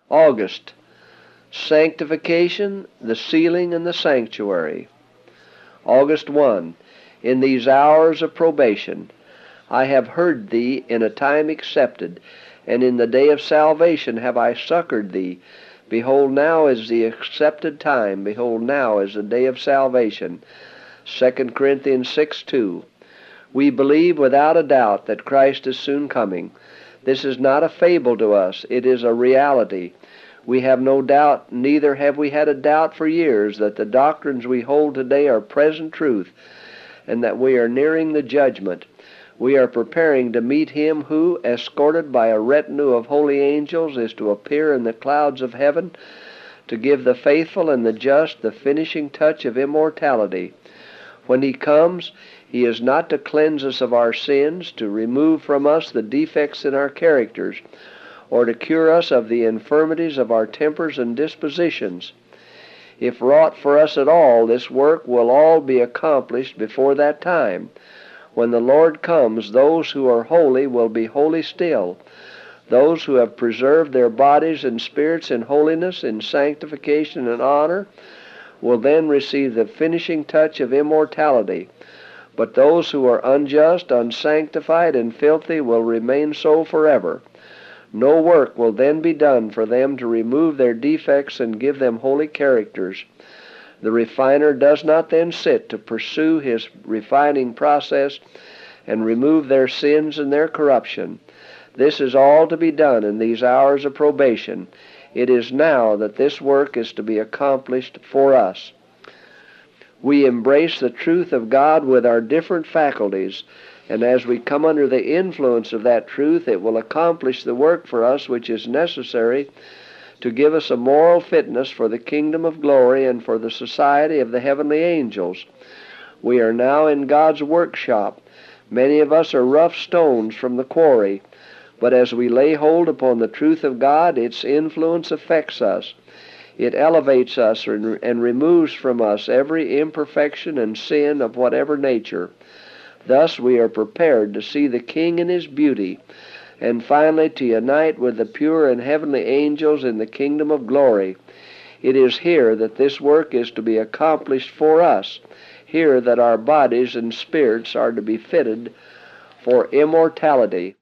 August, sanctification, the sealing and the sanctuary. August 1. In these hours of probation, I have heard thee in a time accepted, and in the day of salvation have I succored thee. Behold, now is the accepted time. Behold, now is the day of salvation. 2 Corinthians 6:2. We believe without a doubt that Christ is soon coming. This is not a fable to us. It is a reality. We have no doubt, neither have we had a doubt for years, that the doctrines we hold today are present truth, and that we are nearing the judgment. We are preparing to meet him who, escorted by a retinue of holy angels, is to appear in the clouds of heaven to give the faithful and the just the finishing touch of immortality. When he comes, he is not to cleanse us of our sins, to remove from us the defects in our characters, or to cure us of the infirmities of our tempers and dispositions. If wrought for us at all, this work will all be accomplished before that time. When the Lord comes, those who are holy will be holy still. Those who have preserved their bodies and spirits in holiness, in sanctification and honor, will then receive the finishing touch of immortality. But those who are unjust, unsanctified, and filthy will remain so forever. No work will then be done for them to remove their defects and give them holy characters. The refiner does not then sit to pursue his refining process and remove their sins and their corruption. This is all to be done in these hours of probation. It is now that this work is to be accomplished for us. We embrace the truth of God with our different faculties, and as we come under the influence of that truth, it will accomplish the work for us which is necessary to give us a moral fitness for the kingdom of glory and for the society of the heavenly angels. We are now in God's workshop. Many of us are rough stones from the quarry, but as we lay hold upon the truth of God, its influence affects us. It elevates us and removes from us every imperfection and sin of whatever nature. Thus we are prepared to see the King in his beauty, and finally to unite with the pure and heavenly angels in the kingdom of glory. It is here that this work is to be accomplished for us, here that our bodies and spirits are to be fitted for immortality.